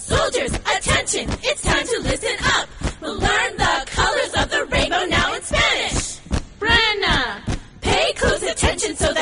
Soldiers, attention, it's time to listen up. We'll learn the colors of the rainbow now in Spanish. Brenna, pay close attention so